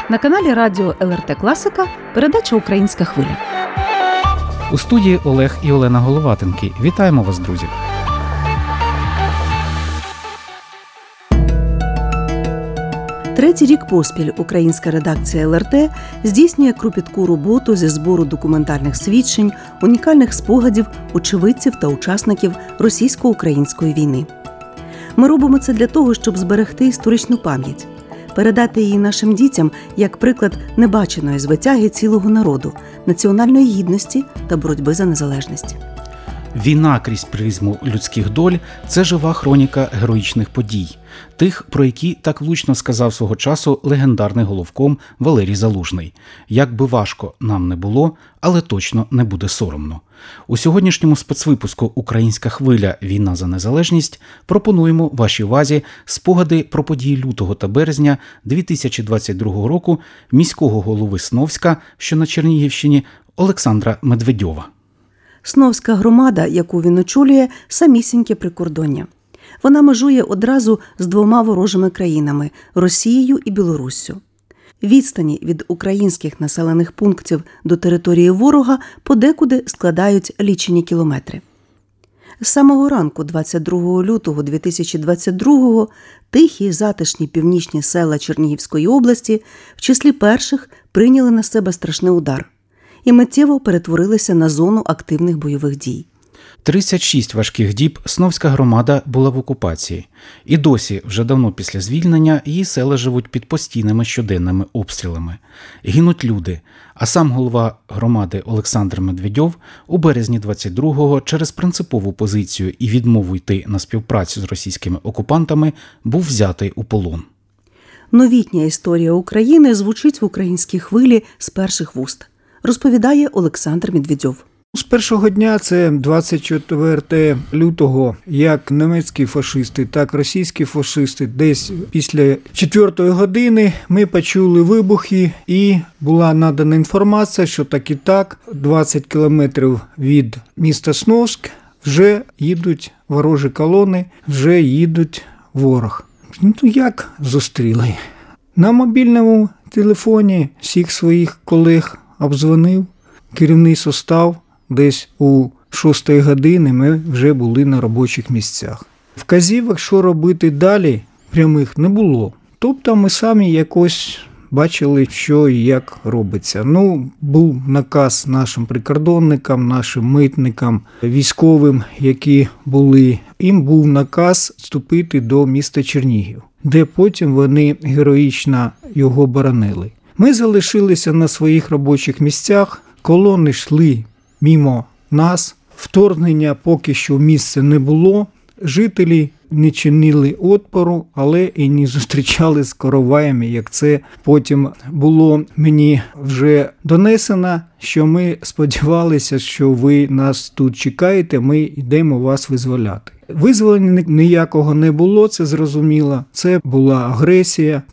На каналі радіо ЛРТ Класика передача «Українська хвиля». У студії Олег і Олена Головатенки. Вітаємо вас, друзі! Третій рік поспіль українська редакція ЛРТ здійснює кропітку роботу зі збору документальних свідчень, унікальних спогадів очевидців та учасників російсько-української війни. Ми робимо це для того, щоб зберегти історичну пам'ять, передати її нашим дітям як приклад небаченої звитяги цілого народу, національної гідності та боротьби за незалежність. Війна крізь призму людських доль – це жива хроніка героїчних подій, тих, про які так влучно сказав свого часу легендарний головком Валерій Залужний. Як би важко нам не було, але точно не буде соромно. У сьогоднішньому спецвипуску «Українська хвиля. Війна за незалежність» пропонуємо вашій увазі спогади про події лютого та березня 2022 року міського голови Сновська, що на Чернігівщині, Олександра Медведьова. Сновська громада, яку він очолює, самісіньке прикордоння. Вона межує одразу з двома ворожими країнами – Росією і Білоруссю. Відстані від українських населених пунктів до території ворога подекуди складають лічені кілометри. З самого ранку 22 лютого 2022-го тихі затишні північні села Чернігівської області в числі перших прийняли на себе страшний удар і миттєво перетворилися на зону активних бойових дій. 36 важких діб Сновська громада була в окупації. І досі, вже давно після звільнення, її села живуть під постійними щоденними обстрілами. Гинуть люди, а сам голова громади Олександр Медведьов у березні 22-го через принципову позицію і відмову йти на співпрацю з російськими окупантами був взятий у полон. Новітня історія України звучить в «Українській хвилі» з перших вуст, розповідає Олександр Медведьов. З першого дня, це 24 лютого, як німецькі фашисти, так і російські фашисти, десь після 4-ї години ми почули вибухи і була надана інформація, що так і так, 20 кілометрів від міста Сновськ вже їдуть ворожі колони, вже їдуть ворог. Ну, як зустріли? На мобільному телефоні всіх своїх колег обдзвонив, керівний состав. Десь у 6-ї години ми вже були на робочих місцях. Вказівок, що робити далі, прямих не було. Тобто ми самі якось бачили, що і як робиться. Був наказ нашим прикордонникам, нашим митникам, військовим, які були. Їм був наказ вступити до міста Чернігів, де потім вони героїчно його боронили. Ми залишилися на своїх робочих місцях, колони йшли мимо нас, вторгнення поки що в місце не було, жителі не чинили опору, але і не зустрічали з короваями, як це потім було мені вже донесено, що ми сподівалися, що ви нас тут чекаєте, ми йдемо вас визволяти. Визволення ніякого не було, це зрозуміло, це була агресія.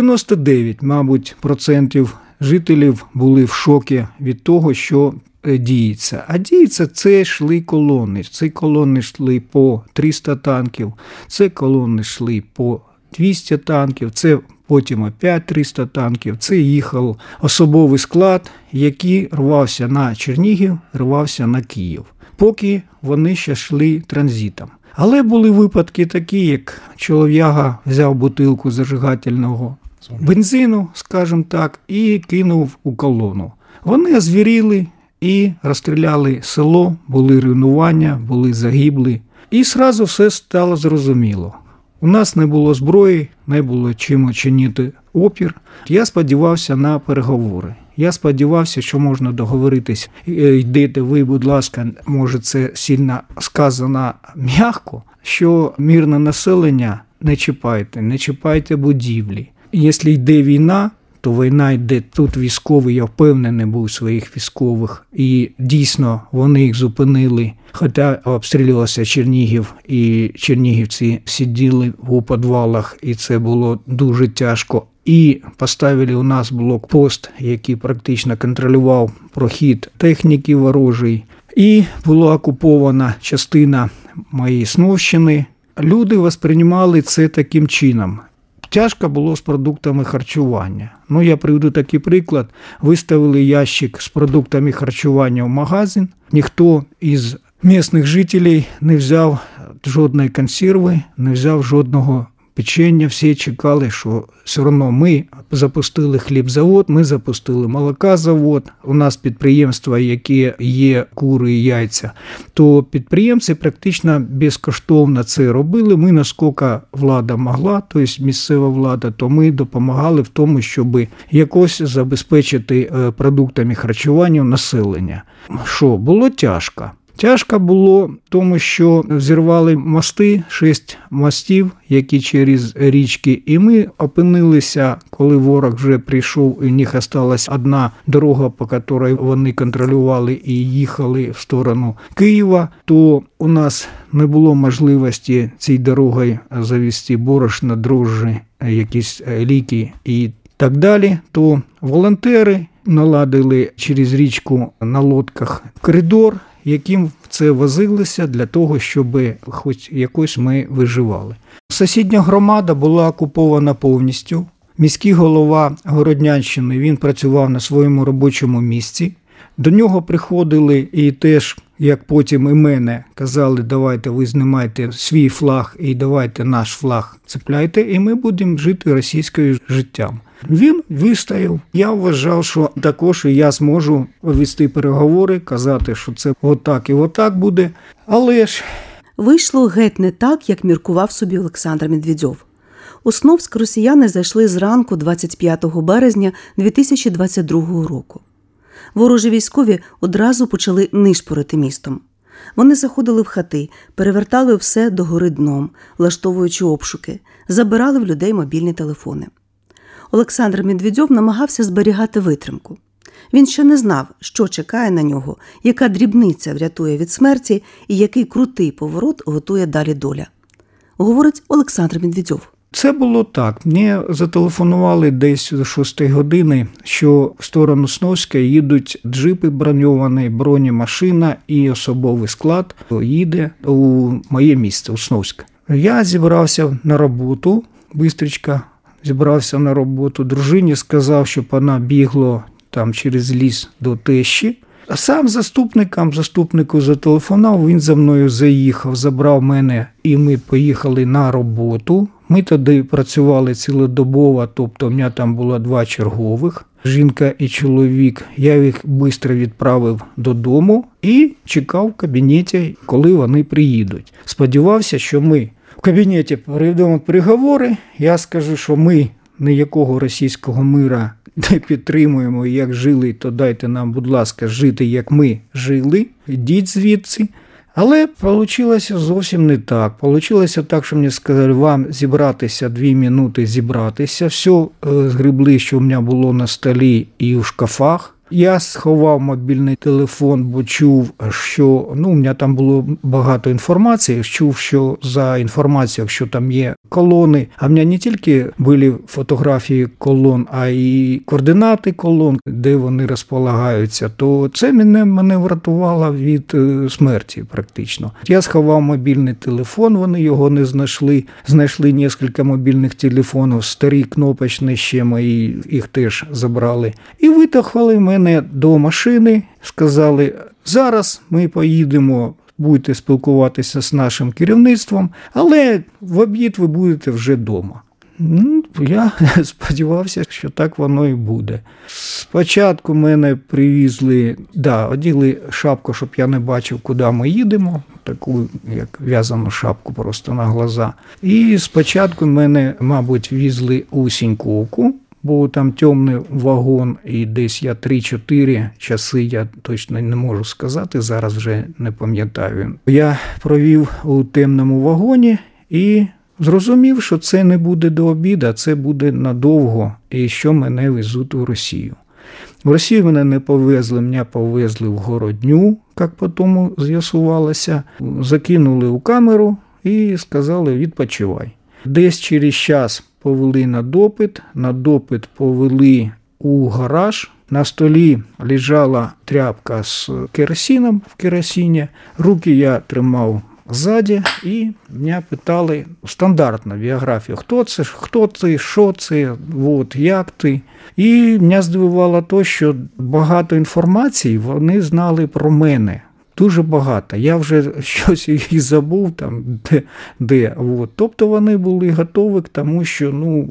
99, мабуть, процентів жителів були в шокі від того, що діється. А діється, це йшли колони. Ці колони йшли по 300 танків, це колони йшли по 200 танків, це потім опять 300 танків. Це їхав особовий склад, який рвався на Чернігів, рвався на Київ, поки вони ще йшли транзитом. Але були випадки такі, як чолов'яга взяв бутилку зажигательного бензину, скажімо так, і кинув у колону. Вони озвіріли і розстріляли село, були руйнування, були загиблі. І одразу все стало зрозуміло. У нас не було зброї, не було чим чинити опір. Я сподівався на переговори. Я сподівався, що можна договоритись. Йдете ви, будь ласка, може це сильно сказано м'яко, що мирне населення не чіпайте будівлі. Якщо йде війна, то війна йде тут військовий, я впевнений був у своїх військових. І дійсно вони їх зупинили, хоча обстрілювався Чернігів, і чернігівці сиділи у підвалах, і це було дуже тяжко. І поставили у нас блокпост, який практично контролював прохід техніки ворожої. І була окупована частина моєї Сновщини. Люди восприймали це таким чином. Тяжко було з продуктами харчування. Я приведу такий приклад. Виставили ящик з продуктами харчування в магазин. Ніхто із місцевих жителів не взяв жодної консерви, не взяв жодного печення. Всі чекали, що все одно ми запустили хлібзавод, ми запустили молокозавод. У нас підприємства, які є кури і яйця, то підприємці практично безкоштовно це робили. Ми, наскільки влада могла, тобто місцева влада, то ми допомагали в тому, щоб якось забезпечити продуктами харчування населення. Що, було тяжко. Тяжко було, тому що зірвали мости, 6 мостів, які через річки, і ми опинилися, коли ворог вже прийшов, і в них залишилась одна дорога, по якій вони контролювали і їхали в сторону Києва, то у нас не було можливості цією дорогою завезти борошно, дрожжі, якісь ліки і так далі, то волонтери наладили через річку на лодках коридор, яким це возилося для того, щоб хоч якось ми виживали. Сусідня громада була окупована повністю. Міський голова Городнянщини, він працював на своєму робочому місці. До нього приходили і теж, як потім і мене, казали, давайте ви знімайте свій флаг і давайте наш флаг цепляйте, і ми будемо жити російським життям. Він вистояв. Я вважав, що також і я зможу вести переговори, казати, що це отак і отак буде. Але ж вийшло геть не так, як міркував собі Олександр Медведєв. У Сновськ росіяни зайшли зранку 25 березня 2022 року. Ворожі військові одразу почали нишпорити містом. Вони заходили в хати, перевертали все догори дном, влаштовуючи обшуки, забирали в людей мобільні телефони. Олександр Медведєв намагався зберігати витримку. Він ще не знав, що чекає на нього, яка дрібниця врятує від смерті і який крутий поворот готує далі доля. Говорить Олександр Медведєв. Це було так. Мені зателефонували десь до 6 години, що в сторону Сновська їдуть джипи броньовані, бронемашина і особовий склад їде у моє місце, у Сновськ. Я зібрався на роботу, бистрічка зібрався на роботу. Дружині сказав, щоб вона бігла там через ліс до тещі. А сам заступнику зателефонував, він за мною заїхав, забрав мене і ми поїхали на роботу. Ми тоді працювали цілодобово, тобто в мене там було 2 чергових, жінка і чоловік. Я їх швидко відправив додому і чекав в кабінеті, коли вони приїдуть. Сподівався, що ми в кабінеті проведемо переговори. Я скажу, що ми ніякого російського мира не підтримуємо, як жили, то дайте нам, будь ласка, жити, як ми жили, йдіть звідси. Але вийшло зовсім не так. Вийшло так, що мені сказали, вам зібратися 2 минути, зібратися. Все згребли, що в мене було на столі і в шкафах. Я сховав мобільний телефон, бо чув, що у мене там було багато інформації, чув, що за інформацією, якщо там є колони, а в мене не тільки були фотографії колон, а й координати колон, де вони розполагаються, то це мене врятувало від смерті практично. Я сховав мобільний телефон, вони його не знайшли. Знайшли кілька мобільних телефонів, старі кнопочні ще мої, їх теж забрали. І витягли мене до машини, сказали, зараз ми поїдемо, будете спілкуватися з нашим керівництвом, але в обід ви будете вже вдома. Я сподівався, що так воно і буде. Спочатку мене привезли, одягли шапку, щоб я не бачив, куди ми їдемо, таку, як в'язану шапку просто на глаза. І спочатку мене, мабуть, везли у Сіньковку, бо там темний вагон, і десь я 3-4 часи, я точно не можу сказати, зараз вже не пам'ятаю. Я провів у темному вагоні і зрозумів, що це не буде до обіду, це буде надовго, і що мене везуть у Росію. В Росію мене не повезли, мене повезли в Городню, як потім з'ясувалося, закинули у камеру і сказали, відпочивай. Десь через час повели на допит повели у гараж. На столі лежала тряпка з керосином в керосині. Руки я тримав ззаді, і мене питали стандартно біографію, хто ти, що це, як ти. І мене здивувало те, що багато інформації вони знали про мене. Дуже багато. Я вже щось і забув, там, де. Тобто вони були готові к тому, що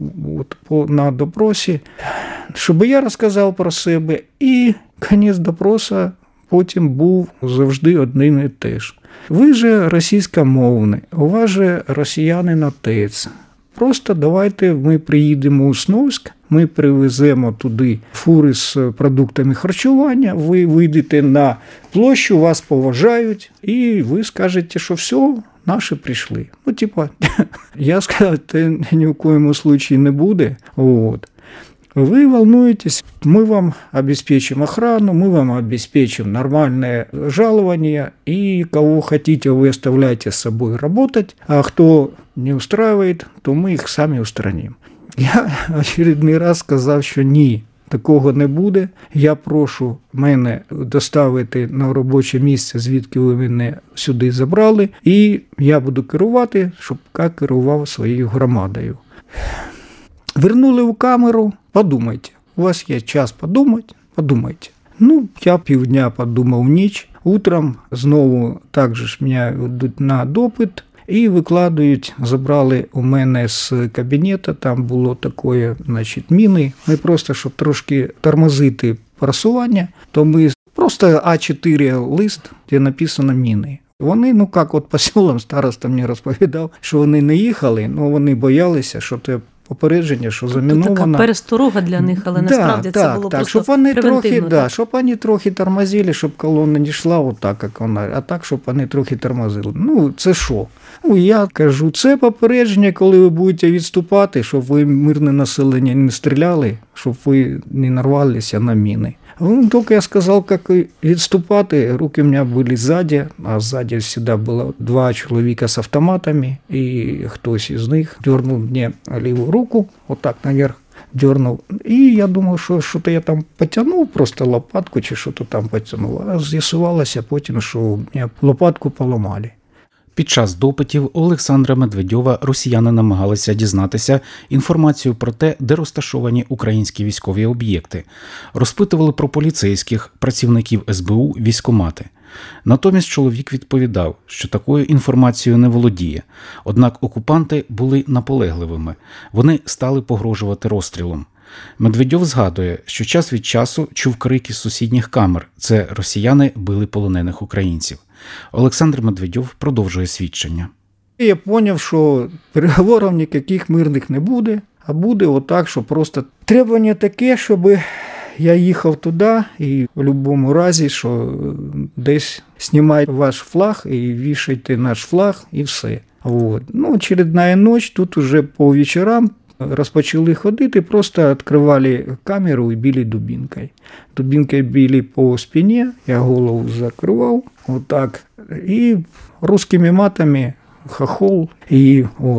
на допросі, щоб я розказав про себе, і кінець допросу потім був завжди один і теж. Ви же російськомовний, у вас же росіянин отець. Просто давайте ми приїдемо у Сновськ, ми привеземо туди фури з продуктами харчування, ви вийдете на площу, вас поважають, і ви скажете, що все, наші прийшли. Я сказав, це ні в коєму случаї не буде. Вы волнуетесь, мы вам обеспечим охрану, мы вам обеспечим нормальное жалование, и кого хотите, вы оставляйте с собой работать, а кто не устраивает, то мы их сами устраним. Я очередний раз сказав, що ні, такого не буде. Я прошу мене доставити на робоче місце, звідки ви мене сюди забрали, і я буду керувати, щоб я керував своєю громадою. Вернули в камеру, подумайте. У вас є час подумайте. Я півдня подумав ніч. Утром знову так же ж мене йдуть на допит і викладають, забрали у мене з кабінету, там було таке, міни. Ми просто, щоб трошки тормозити просування, то ми просто А4 лист, де написано міни. Вони, по селам староста мені розповідав, що вони не їхали, але вони боялися, що це попередження, що заміновано. Така пересторога для них, але насправді це було просто превентивно. Щоб вони трохи тормозили, щоб колона не йшла отак, як вона, а так, щоб вони трохи тормозили. Це що? Я кажу, це попередження, коли ви будете відступати, щоб ви мирне населення не стріляли, щоб ви не нарвалися на міни. Только я сказал, как відступати, руки у меня были сзади, а сзади всегда было 2 человека с автоматами, и хтось из них дернул мне левую руку, вот так наверх дернул, и я думал, что что-то я там потянул, просто лопатку, чи что-то там потянул, а з'ясувалося потім, що мне лопатку поламали. Під час допитів у Олександра Медведьова росіяни намагалися дізнатися інформацію про те, де розташовані українські військові об'єкти. Розпитували про поліцейських, працівників СБУ, військкомати. Натомість чоловік відповідав, що такою інформацією не володіє. Однак окупанти були наполегливими. Вони стали погрожувати розстрілом. Медведьов згадує, що час від часу чув крики з сусідніх камер. Це росіяни били полонених українців. Олександр Медведьов продовжує свідчення. Я зрозумів, що переговорів ніяких мирних не буде, а буде отак, що просто требування таке, щоб я їхав туди і в будь-якому разі, що десь знімайте ваш флаг і вішайте наш флаг і все. Очередна ніч, тут уже по вечорам розпочали ходити, просто відкривали камеру і били дубинкою. Дубинкою били по спині, я голову закривав, отак, і русскими матами хохол. І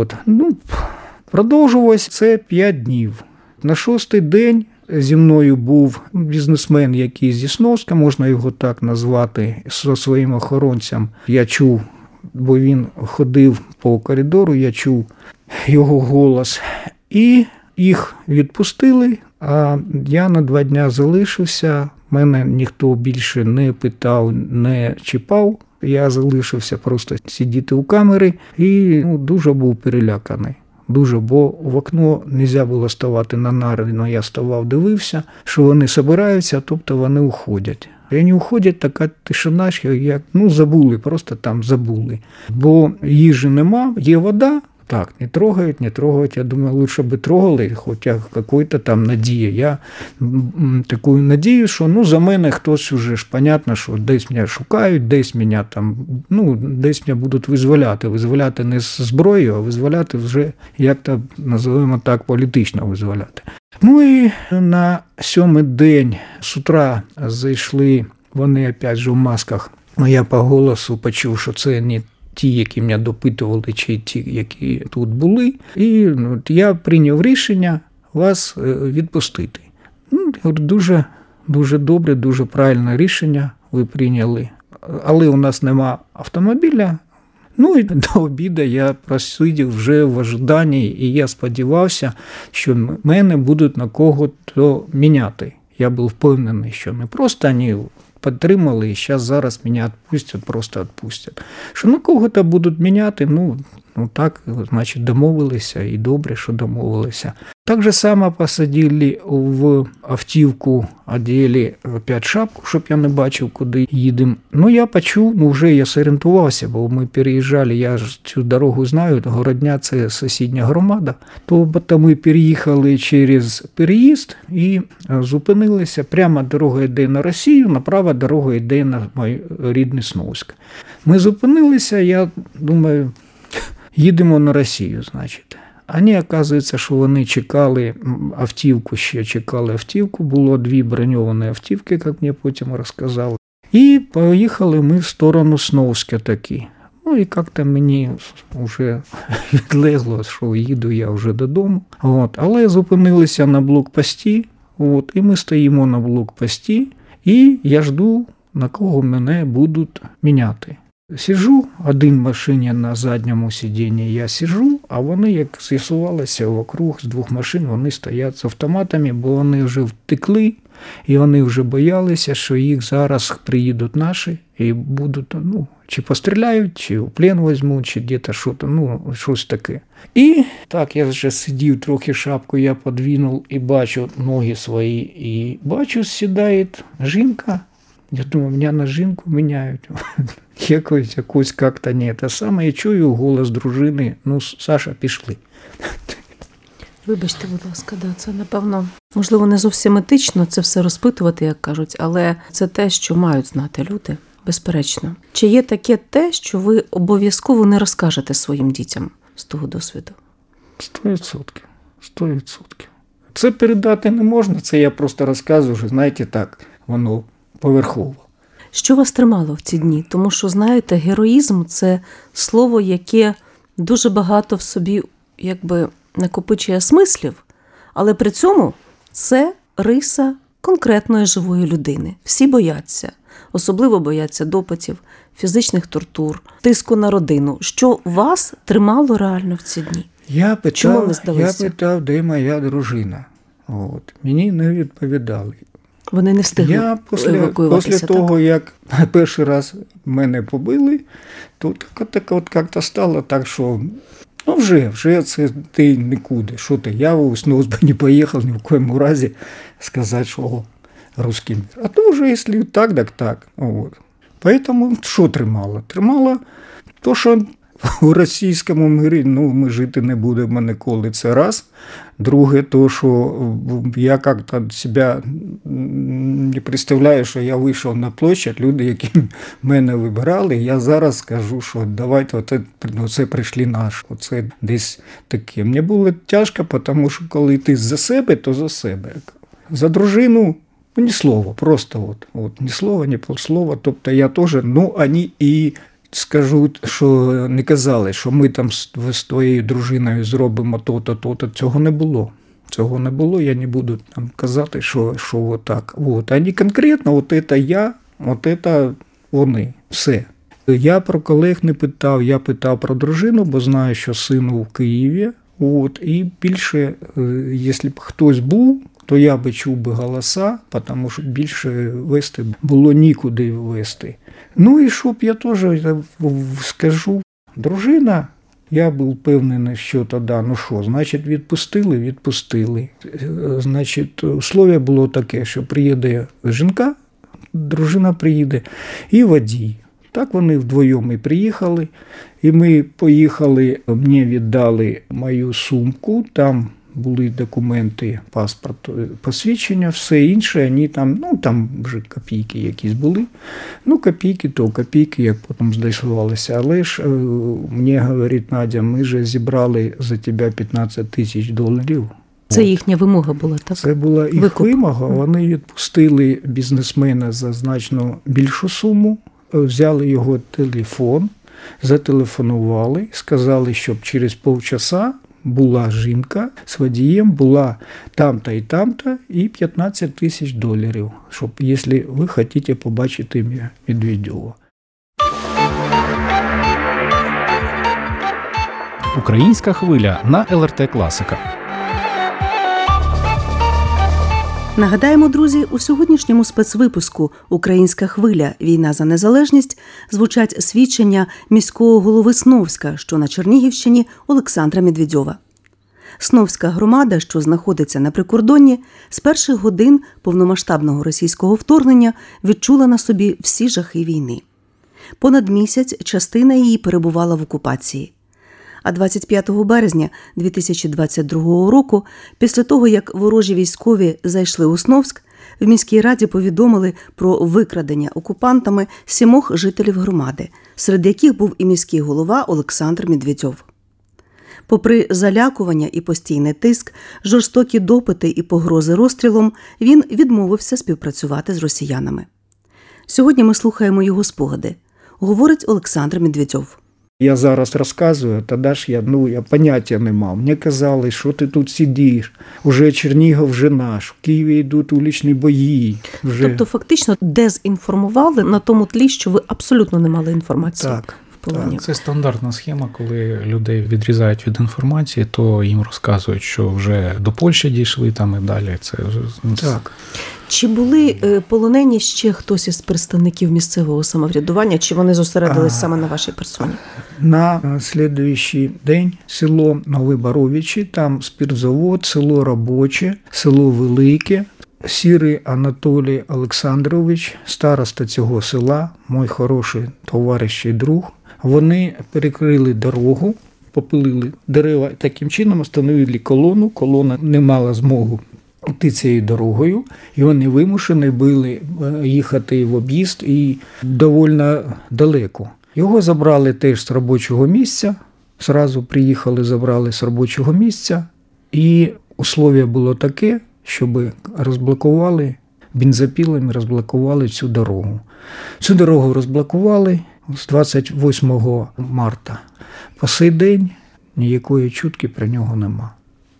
продовжувалось це 5 днів. На 6-й день зі мною був бізнесмен, який зі Сновська, можна його так назвати, зі своїм охоронцем. Я чув, бо він ходив по коридору, я чув його голос. І їх відпустили, а я на 2 дні залишився. Мене ніхто більше не питав, не чіпав. Я залишився просто сидіти у камері і дуже був переляканий. Дуже, бо в окно не можна було ставати на нари, але я ставав, дивився, що вони збираються, тобто вони уходять. І вони уходять, така тишина, що як забули, просто там забули. Бо їжі нема, є вода. Так, не трогають. Я думаю, лучше би трогали, хоча якась там надія. Я таку надію, що за мене хтось уже ж, понятно, що десь мене шукають, десь мене там, десь мене будуть визволяти. Визволяти не з зброєю, а визволяти вже, як-то, називаємо так, політично визволяти. І на 7-й день з утра зайшли, вони опять же в масках, я по голосу почув, що це не ті, які мене допитували, чи ті, які тут були. І я прийняв рішення вас відпустити. Я говорю, дуже добре, дуже правильне рішення ви прийняли. Але у нас нема автомобіля, Ну і до обіду я просидів вже в ожиданні, і я сподівався, що мене будуть на кого-то міняти. Я був впевнений, що не просто вони підтримали, і зараз мене відпустять, просто відпустять. Що на кого-то будуть міняти, ну так, значить, домовилися, і добре, що домовилися. Так же само посадили в автівку, одягли опять шапку, щоб я не бачив, куди їдемо. Ну, я почув, вже я зорієнтувався, бо ми переїжджали, я ж цю дорогу знаю, Городня – це сусідня громада. То ми переїхали через переїзд і зупинилися. Прямо дорога йде на Росію, направо дорога йде на мій рідний Сновськ. Ми зупинилися, я думаю, їдемо на Росію, значить. Вони, оказується, що вони чекали автівку, було 2 броньовані автівки, як мені потім розказали. І поїхали ми в сторону Сновська таки. Ну і як-то мені вже відлегло, що їду я вже додому. Але зупинилися на блокпості, і ми стоїмо на блокпості, і я жду, на кого мене будуть міняти. Сиджу, один в машині на задньому сидінні я сиджу, а вони, як з'ясувалося, вокруг з 2 машин, вони стоять з автоматами, бо вони вже втекли, і вони вже боялися, що їх зараз приїдуть наші і будуть, чи постріляють, чи в плен візьмуть, чи десь щось таке. І так, я вже сидів, трохи шапку я подвинув і бачу ноги свої, і бачу, сідає жінка. Я думаю, мене на жінку міняють. Якось як-то не те саме. І чую голос дружини, Саша, пішли. Вибачте, будь ласка, це, напевно, можливо, не зовсім етично це все розпитувати, як кажуть, але це те, що мають знати люди, безперечно. Чи є таке те, що ви обов'язково не розкажете своїм дітям з того досвіду? 100%. Це передати не можна, це я просто розказую, що, знаєте, так, воно поверхово. Що вас тримало в ці дні? Тому що, знаєте, героїзм – це слово, яке дуже багато в собі накопичує смислів, але при цьому це риса конкретної живої людини. Всі бояться, особливо бояться допитів, фізичних тортур, тиску на родину. Що вас тримало реально в ці дні? Я питав, де моя дружина. Мені не відповідали. Вони не встигли евакуюватися. Після того, як перший раз мене побили, то як-то стало так, що вже це ти нікуди. Що ти, я в Сновськ не поїхав ні в коєму разі сказати, що русський мір. А то вже, якщо так. Поэтому що тримало? Тримало то, що у російському мирі ми жити не будемо ніколи, це раз. Друге, то, що я як-то себе не представляю, що я вийшов на площадь, люди, які мене вибирали, я зараз скажу, що давайте, оце прийшли наші, оце десь таке. Мені було тяжко, тому що коли ти за себе, то за себе. За дружину ні слова, просто ні слова, ні полслова. Тобто я теж, вони і скажу, що не казали, що ми там з твоєю дружиною зробимо то-то, то-то. Цього не було. Цього не було, я не буду там казати, що отак. Вони конкретно, це я, це вони. Все. Я про колег не питав, я питав про дружину, бо знаю, що сину в Києві. І більше, якщо б хтось був, то я би чув би голоса, тому що більше вести було нікуди вести. І щоб я теж скажу, дружина, я був впевнений, що тоді, значить відпустили. Значить, условие було таке, що приїде жінка, дружина приїде, і водій. Так вони вдвоєм і приїхали, і ми поїхали, мені віддали мою сумку, там були документи, паспорт, посвідчення, все інше, вони там вже копійки якісь були. Копійки, як потім з'ясувалося. Але ж мені говорить Надя, ми ж зібрали за тебе $15,000. Це їхня вимога була, так? Це була їх вимога. Вони відпустили бізнесмена за значно більшу суму, взяли його телефон, зателефонували, сказали, щоб через півчаса була жінка з водієм, була там-то і там-то, і $15,000, щоб, якщо ви хочете побачити Медведєва. Українська хвиля на ЛРТ Класика. Нагадаємо, друзі, у сьогоднішньому спецвипуску «Українська хвиля. Війна за незалежність» звучать свідчення міського голови Сновська, що на Чернігівщині, Олександра Медведьова. Сновська громада, що знаходиться на прикордонні, з перших годин повномасштабного російського вторгнення відчула на собі всі жахи війни. Понад місяць частина її перебувала в окупації. А 25 березня 2022 року, після того, як ворожі військові зайшли у Сновськ, в міській раді повідомили про викрадення окупантами 7 жителів громади, серед яких був і міський голова Олександр Медведьов. Попри залякування і постійний тиск, жорстокі допити і погрози розстрілом, він відмовився співпрацювати з росіянами. Сьогодні ми слухаємо його спогади. Говорить Олександр Медведьов. Я зараз розказую, тоді ж я поняття не мав. Мені казали, що ти тут сидиш, уже Чернігів вже наш, в Києві йдуть вуличні бої. Вже. Тобто фактично дезінформували на тому тлі, що ви абсолютно не мали інформації. Так. Так. Це стандартна схема, коли людей відрізають від інформації, то їм розказують, що вже до Польщі дійшли там і далі. Це так. Чи були полонені ще хтось із представників місцевого самоврядування, чи вони зосередились саме на вашій персоні? На слідуючий день село Нові Боровичі, там спиртзавод, село Робоче, село Велике. Сірий Анатолій Олександрович, староста цього села, мій хороший товариш і друг, вони перекрили дорогу, попилили дерева, таким чином встановили колону, колона не мала змогу йти цією дорогою, і вони вимушені були їхати в об'їзд і доволі далеко. Його забрали теж з робочого місця, зразу приїхали, забрали з робочого місця, і условие було таке, щоб розблокували, бензопилами розблокували цю дорогу. Цю дорогу розблокували з 28 марта. По сей день ніякої чутки про нього нема.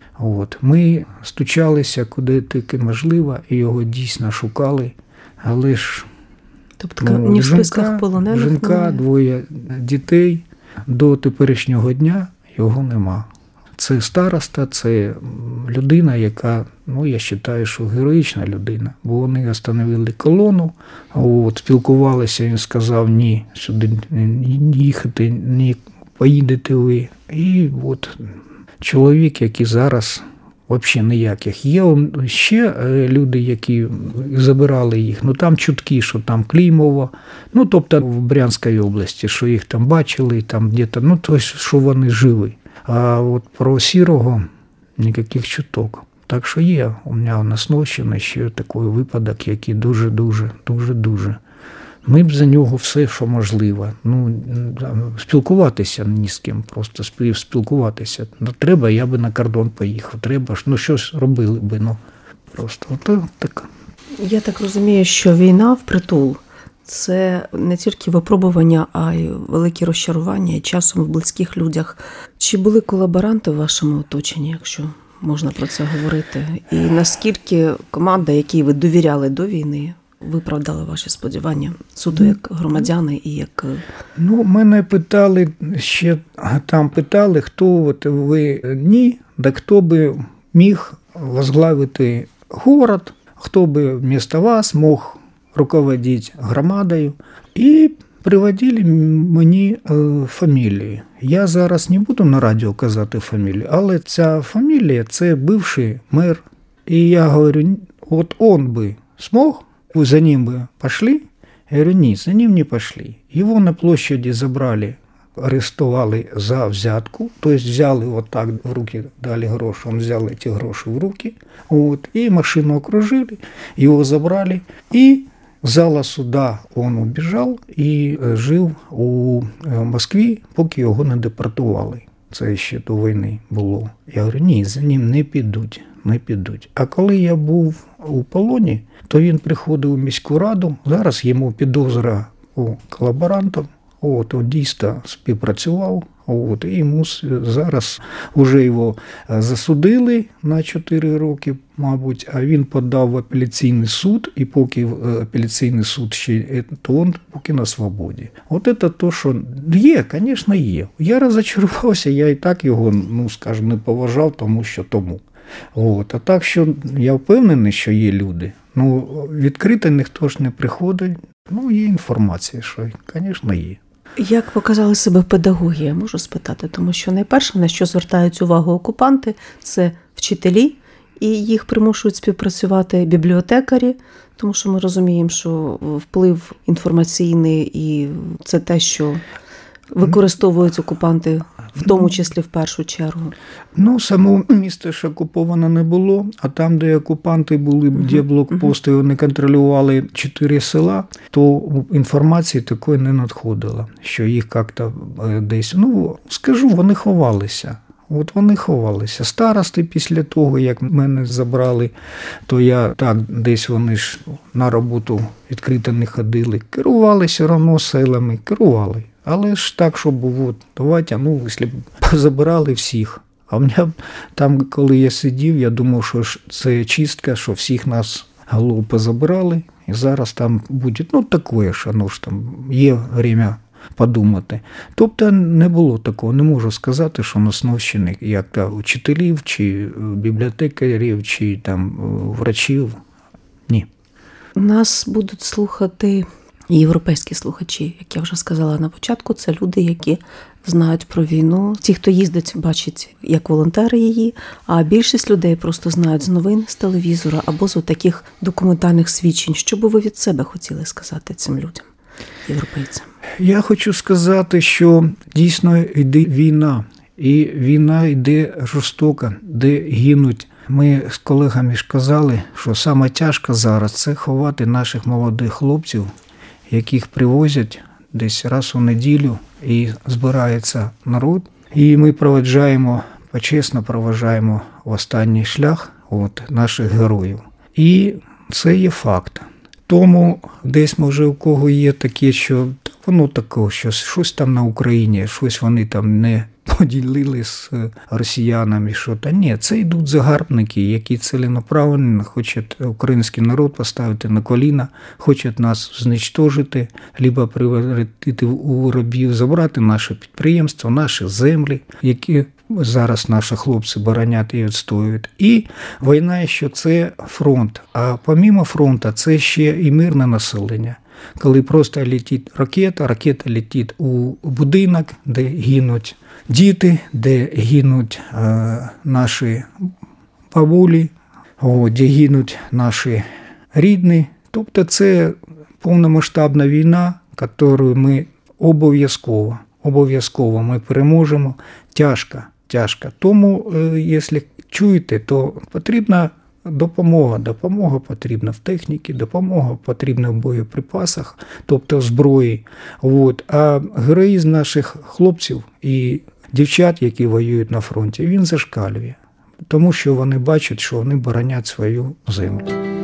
Ми стучалися куди тільки можливо, і його дійсно шукали, але ж тобто ні в списках полонених жінка, немає? 2 дітей, до теперішнього дня його нема. Це староста, це людина, яка, я вважаю, що героїчна людина. Бо вони остановили колону, спілкувалися, він сказав, ні, сюди не їхати, не поїдете ви. І чоловік, який зараз взагалі ніяких. Є ще люди, які забирали їх, там чутки, що там Клімово, тобто в Брянській області, що їх там бачили, там де-то, тобто, що вони живі. А про Сірого ніяких чуток. Так що є у мене на Сновщині ще такий випадок, який дуже. Ми б за нього все, що можливо. Спілкуватися ні з ким, просто спілкуватися. Треба, я би на кордон поїхав. Треба, щось робили би. Просто так. Я так розумію, що війна впритул – це не тільки випробування, а й великі розчарування, і часом в близьких людях. Чи були колаборанти в вашому оточенні, якщо можна про це говорити? І наскільки команда, якій ви довіряли до війни, виправдала ваші сподівання суто як громадяни і як... Мене питали, хто ви ні, да хто би міг возглавити город, хто би вместо вас мог руководить громадою. І приводили мені фамілії. Я зараз не буду на радіо казати фамілію, але ця фамілія – це бивший мер. І я говорю, он би смог, вы за ним бы пошли? Я говорю, ні, за ним не пошли. Його на площаді забрали, арестували за взятку, тобто взяли отак в руки, дали гроші, він взяв ці гроші в руки, і машину окружили, його забрали, і з зала суда він убіжав і жив у Москві, поки його не депортували. Це ще до війни було. Я говорю, ні, за ним не підуть. А коли я був у полоні, то він приходив у міську раду, зараз йому підозра у колаборантам, він дійсно співпрацював, От, і йому зараз вже його засудили на 4 роки, мабуть, а він подав в апеляційний суд, і поки апеляційний суд ще, то він поки на свободі. От це те, що є, звісно, є. Я розчарувався, я і так його, скажімо, не поважав, тому що тому. От. А так, що я впевнений, що є люди. Відкрито ніхто ж не приходить. Є інформація, що, звісно, є. Як показали себе педагоги, я можу спитати, тому що найперше, на що звертають увагу окупанти, це вчителі, і їх примушують співпрацювати бібліотекарі, тому що ми розуміємо, що вплив інформаційний і це те, що використовують окупанти, в тому числі в першу чергу. Самого міста ж окуповано не було, а там, де окупанти були, де блокпости, вони контролювали 4 села, то інформації такої не надходило, що їх як-то десь, скажу, вони ховалися. От вони ховалися. Старости після того, як мене забрали, то я так, десь вони ж на роботу відкрито не ходили, керували все одно селами, керували. Але ж так, щоб давайте, якщо б позабирали всіх. А в мене там, коли я сидів, я думав, що це чистка, що всіх нас голову позабирали, і зараз там буде, таке, що там є час подумати. Тобто не було такого, не можу сказати, що на Сновщині, як вчителів, чи бібліотекарів, чи там врачів, ні. Нас будуть слухати європейські слухачі, як я вже сказала на початку, це люди, які знають про війну. Ті, хто їздить, бачать як волонтери її, а більшість людей просто знають з новин, з телевізора або з таких документальних свідчень. Що би ви від себе хотіли сказати цим людям, європейцям? Я хочу сказати, що дійсно йде війна, і війна йде жорстока, де гинуть. Ми з колегами ж казали, що саме тяжко зараз – це ховати наших молодих хлопців, яких привозять десь раз у неділю, і збирається народ. І ми почесно проведжаємо в останній шлях наших героїв. І це є факт. Тому десь, може, у кого є таке, що воно таке, що щось там на Україні, щось вони там не поділили з росіянами, що-то. Ні, це йдуть загарбники, які ціленаправленно хочуть український народ поставити на коліна, хочуть нас знищити, либо превратити у рабів, забрати наше підприємство, наші землі, які зараз наші хлопці боронять і відстоюють. І війна, що це фронт. А помимо фронту, це ще і мирне населення. Коли просто летить ракета летить у будинок, де гинуть діти, де гинуть наші бабулі, де гинуть наші рідні. Тобто це повномасштабна війна, яку ми обов'язково ми переможемо. Тяжко. Тому, якщо чуєте, то потрібна допомога потрібна в техніці, допомога потрібна в боєприпасах, тобто в зброї. А героїзм наших хлопців і дівчат, які воюють на фронті, він зашкалює, тому що вони бачать, що вони боронять свою землю.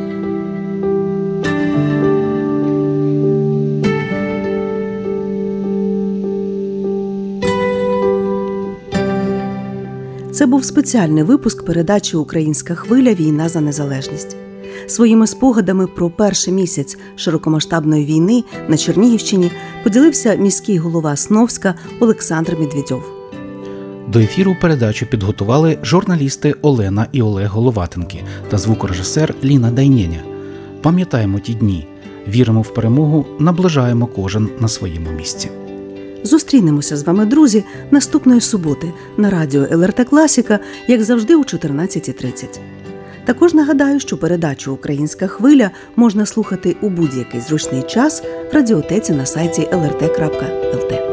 Це був спеціальний випуск передачі «Українська хвиля. Війна за незалежність». Своїми спогадами про перший місяць широкомасштабної війни на Чернігівщині поділився міський голова Сновська Олександр Медведьов. До ефіру передачу підготували журналісти Олена і Олег Головатенки та звукорежисер Ліна Дайнєня. Пам'ятаємо ті дні, віримо в перемогу, наближаємо кожен на своєму місці. Зустрінемося з вами, друзі, наступної суботи на радіо ЛРТ Класіка, як завжди, у 14:30. Також нагадаю, що передачу «Українська хвиля» можна слухати у будь-який зручний час в радіотеці на сайті lrt.lt.